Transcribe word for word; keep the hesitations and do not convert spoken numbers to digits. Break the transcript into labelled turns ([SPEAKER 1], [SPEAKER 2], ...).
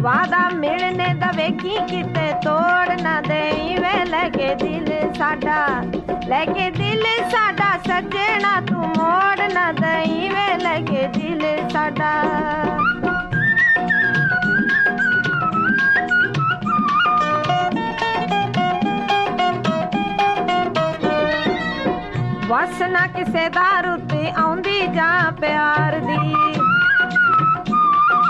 [SPEAKER 1] वादा मिलने दा वेखी किते तोड़ ना देई वे लगे दिल साडा लगे दिल साडा सजना तू मोड़ ना देई वे लगे दिल साडा वस ना किसे दारू ते आउंदी जा प्यार दी